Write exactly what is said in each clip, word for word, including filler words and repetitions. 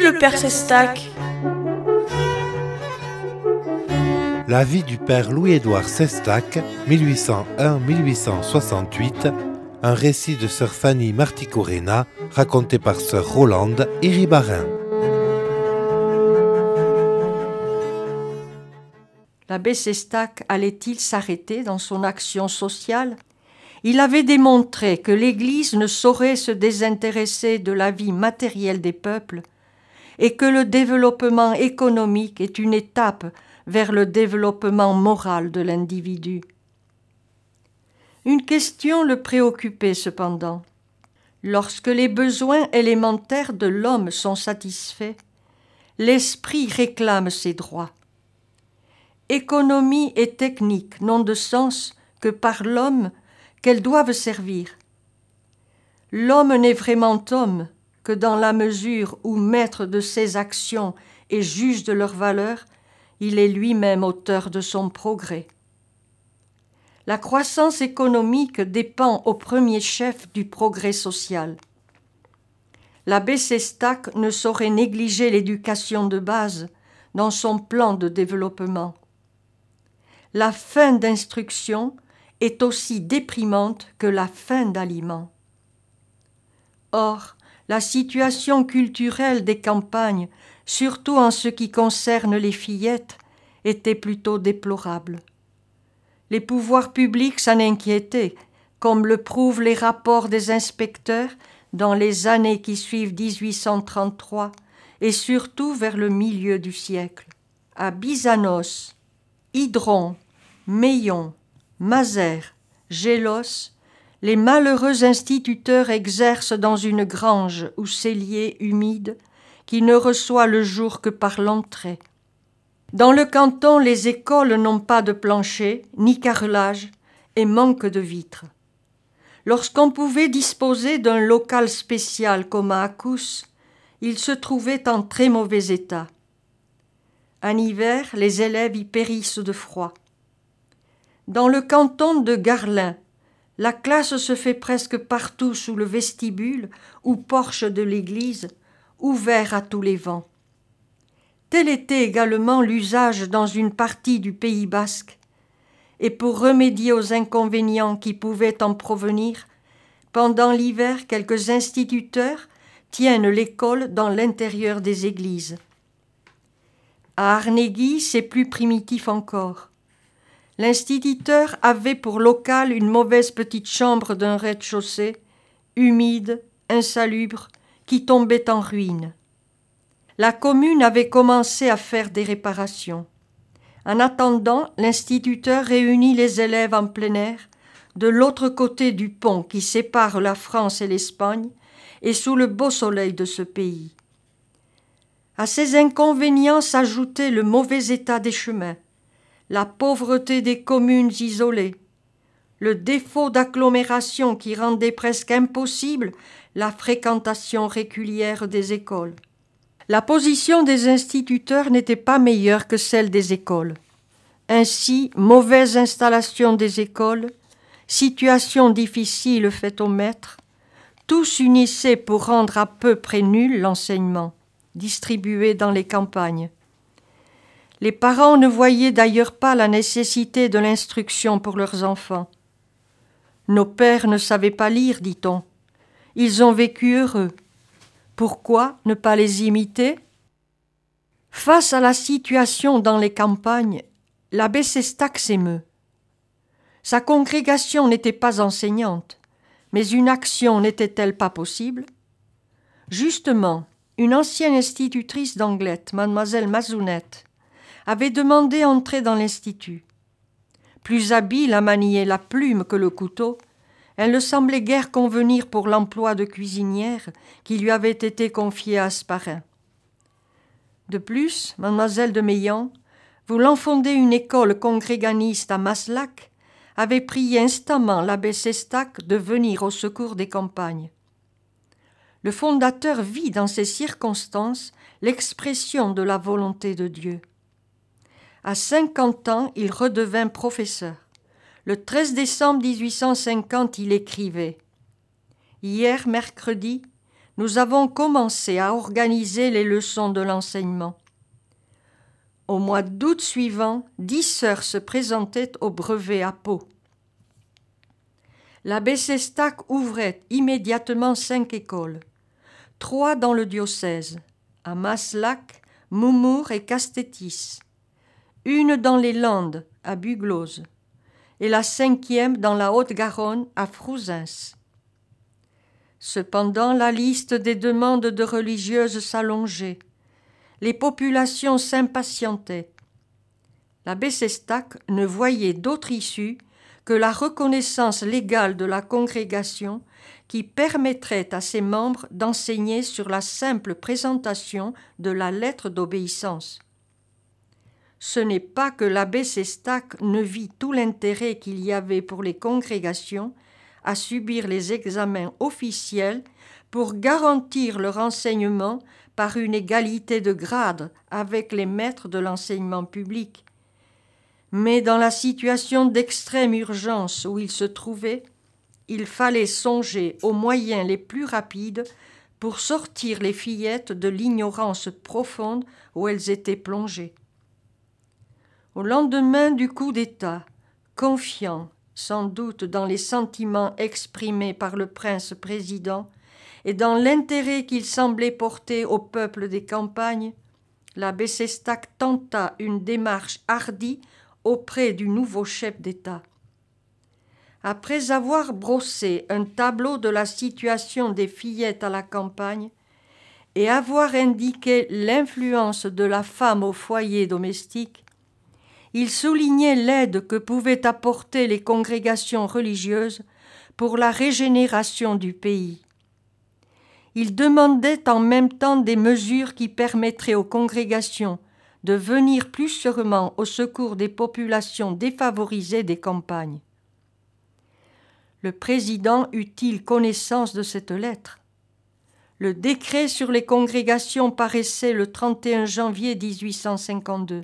le père Sestac? La vie du père Louis-Édouard Sestac, mille huit cent un à mille huit cent soixante-huit, un récit de sœur Fanny Marticorena, raconté par sœur Rolande Iribarin. L'abbé Sestac allait-il s'arrêter dans son action sociale ? Il avait démontré que l'Église ne saurait se désintéresser de la vie matérielle des peuples et que le développement économique est une étape vers le développement moral de l'individu. Une question le préoccupait cependant. Lorsque les besoins élémentaires de l'homme sont satisfaits, l'esprit réclame ses droits. Économie et technique n'ont de sens que par l'homme qu'elles doivent servir. L'homme n'est vraiment homme que dans la mesure où, maître de ses actions et juge de leur valeur, il est lui-même auteur de son progrès. La croissance économique dépend au premier chef du progrès social. L'abbé Sestac ne saurait négliger l'éducation de base dans son plan de développement. La faim d'instruction est aussi déprimante que la faim d'aliments. Or, la situation culturelle des campagnes, surtout en ce qui concerne les fillettes, était plutôt déplorable. Les pouvoirs publics s'en inquiétaient, comme le prouvent les rapports des inspecteurs dans les années qui suivent dix-huit cent trente-trois et surtout vers le milieu du siècle. À Bizanos, Hydron, Meillon, Mazères, Gélos, les malheureux instituteurs exercent dans une grange ou cellier humide qui ne reçoit le jour que par l'entrée. Dans le canton, les écoles n'ont pas de plancher, ni carrelage, et manquent de vitres. Lorsqu'on pouvait disposer d'un local spécial comme à Accous, il se trouvait en très mauvais état. En hiver, les élèves y périssent de froid. Dans le canton de Garlin, la classe se fait presque partout sous le vestibule ou porche de l'église, ouvert à tous les vents. Tel était également l'usage dans une partie du Pays basque, et pour remédier aux inconvénients qui pouvaient en provenir, pendant l'hiver, quelques instituteurs tiennent l'école dans l'intérieur des églises. À Arnegui, c'est plus primitif encore. L'instituteur avait pour local une mauvaise petite chambre d'un rez-de-chaussée, humide, insalubre, qui tombait en ruine. La commune avait commencé à faire des réparations. En attendant, l'instituteur réunit les élèves en plein air, de l'autre côté du pont qui sépare la France et l'Espagne, et sous le beau soleil de ce pays. À ces inconvénients s'ajoutait le mauvais état des chemins, la pauvreté des communes isolées, le défaut d'agglomération qui rendait presque impossible la fréquentation régulière des écoles. La position des instituteurs n'était pas meilleure que celle des écoles. Ainsi, mauvaise installation des écoles, situation difficile faite aux maîtres, tout s'unissait pour rendre à peu près nul l'enseignement, distribué dans les campagnes. Les parents ne voyaient d'ailleurs pas la nécessité de l'instruction pour leurs enfants. Nos pères ne savaient pas lire, dit-on. Ils ont vécu heureux. Pourquoi ne pas les imiter ? Face à la situation dans les campagnes, l'abbé Sestac s'émeut. Sa congrégation n'était pas enseignante, mais une action n'était-elle pas possible ? Justement, une ancienne institutrice d'Anglette, mademoiselle Mazounette, avait demandé entrer dans l'institut. Plus habile à manier la plume que le couteau, elle ne semblait guère convenir pour l'emploi de cuisinière qui lui avait été confié à Asparin. De plus, mademoiselle de Meillan, voulant fonder une école congréganiste à Maslac, avait prié instamment l'abbé Sestac de venir au secours des campagnes. Le fondateur vit dans ces circonstances l'expression de la volonté de Dieu. À cinquante ans, il redevint professeur. Le treize décembre dix-huit cent cinquante, il écrivait « Hier, mercredi, nous avons commencé à organiser les leçons de l'enseignement. Au mois d'août suivant, dix sœurs se présentaient au brevet à Pau. L'abbé Sestac ouvrait immédiatement cinq écoles, trois dans le diocèse, à Maslac, Moumour et Castétis, une dans les Landes, à Bugloz, et la cinquième dans la Haute-Garonne, à Frouzins. Cependant, la liste des demandes de religieuses s'allongeait. Les populations s'impatientaient. L'abbé Sestac ne voyait d'autre issue que la reconnaissance légale de la congrégation qui permettrait à ses membres d'enseigner sur la simple présentation de la lettre d'obéissance. Ce n'est pas que l'abbé Sestac ne vit tout l'intérêt qu'il y avait pour les congrégations à subir les examens officiels pour garantir leur enseignement par une égalité de grade avec les maîtres de l'enseignement public. Mais dans la situation d'extrême urgence où il se trouvait, il fallait songer aux moyens les plus rapides pour sortir les fillettes de l'ignorance profonde où elles étaient plongées. Au lendemain du coup d'État, confiant sans doute dans les sentiments exprimés par le prince-président et dans l'intérêt qu'il semblait porter au peuple des campagnes, l'abbé Sestac tenta une démarche hardie auprès du nouveau chef d'État. Après avoir brossé un tableau de la situation des fillettes à la campagne et avoir indiqué l'influence de la femme au foyer domestique, il soulignait l'aide que pouvaient apporter les congrégations religieuses pour la régénération du pays. Il demandait en même temps des mesures qui permettraient aux congrégations de venir plus sûrement au secours des populations défavorisées des campagnes. Le président eut-il connaissance de cette lettre? Le décret sur les congrégations paraissait le trente et un janvier dix-huit cent cinquante-deux.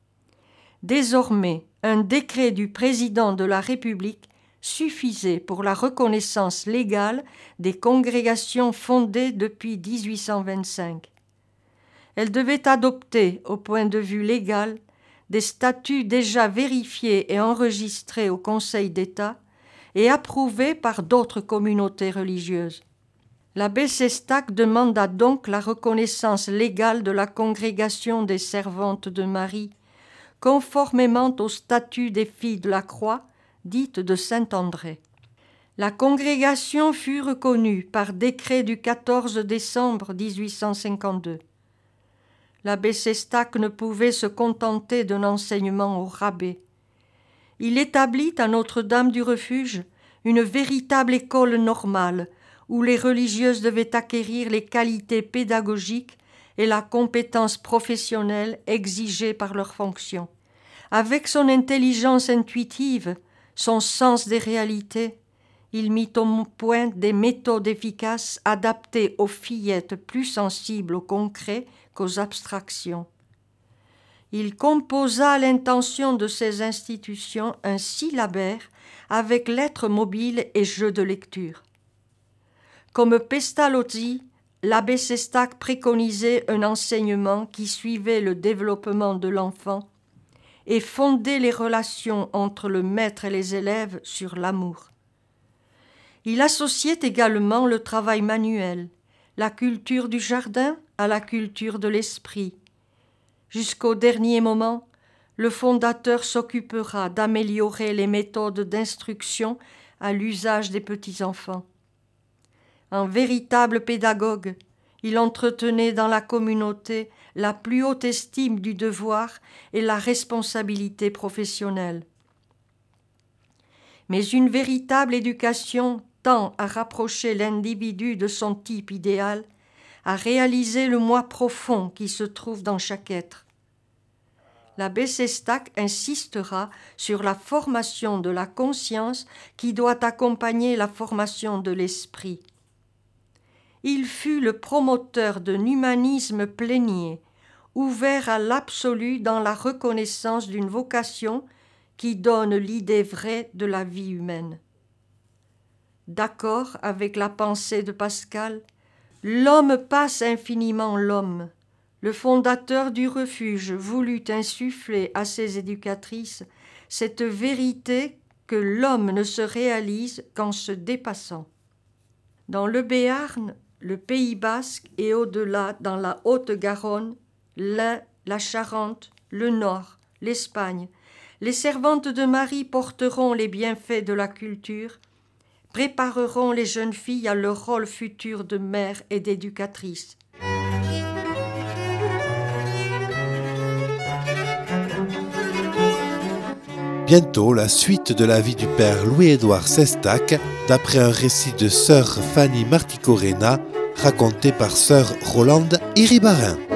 Désormais, un décret du président de la République suffisait pour la reconnaissance légale des congrégations fondées depuis dix-huit cent vingt-cinq. Elle devait adopter, au point de vue légal, des statuts déjà vérifiés et enregistrés au Conseil d'État et approuvés par d'autres communautés religieuses. L'abbé Sestac demanda donc la reconnaissance légale de la congrégation des servantes de Marie, conformément au statut des filles de la Croix, dite de Saint-André. La congrégation fut reconnue par décret du quatorze décembre dix-huit cent cinquante-deux. L'abbé Sestac ne pouvait se contenter d'un enseignement au rabais. Il établit à Notre-Dame-du-Refuge une véritable école normale où les religieuses devaient acquérir les qualités pédagogiques et la compétence professionnelle exigée par leur fonction. Avec son intelligence intuitive, son sens des réalités, il mit au point des méthodes efficaces adaptées aux fillettes plus sensibles au concret qu'aux abstractions. Il composa à l'intention de ces institutions un syllabaire avec lettres mobiles et jeux de lecture. Comme Pestalozzi, l'abbé Sestac préconisait un enseignement qui suivait le développement de l'enfant et fondait les relations entre le maître et les élèves sur l'amour. Il associait également le travail manuel, la culture du jardin à la culture de l'esprit. Jusqu'au dernier moment, le fondateur s'occupera d'améliorer les méthodes d'instruction à l'usage des petits-enfants. Un véritable pédagogue, il entretenait dans la communauté la plus haute estime du devoir et la responsabilité professionnelle. Mais une véritable éducation tend à rapprocher l'individu de son type idéal, à réaliser le moi profond qui se trouve dans chaque être. L'abbé Sestac insistera sur la formation de la conscience qui doit accompagner la formation de l'esprit. Il fut le promoteur d'un humanisme plénier, ouvert à l'absolu dans la reconnaissance d'une vocation qui donne l'idée vraie de la vie humaine. D'accord avec la pensée de Pascal, L'homme passe infiniment l'homme. Le fondateur du refuge voulut insuffler à ses éducatrices cette vérité que l'homme ne se réalise qu'en se dépassant. Dans le Béarn, le Pays basque et au-delà dans la Haute-Garonne, l'Ain, la Charente, le Nord, l'Espagne, les servantes de Marie porteront les bienfaits de la culture, prépareront les jeunes filles à leur rôle futur de mère et d'éducatrice. Bientôt, la suite de la vie du père Louis-Édouard Sestac, d'après un récit de sœur Fanny Marticorena, raconté par sœur Rolande Iribarren.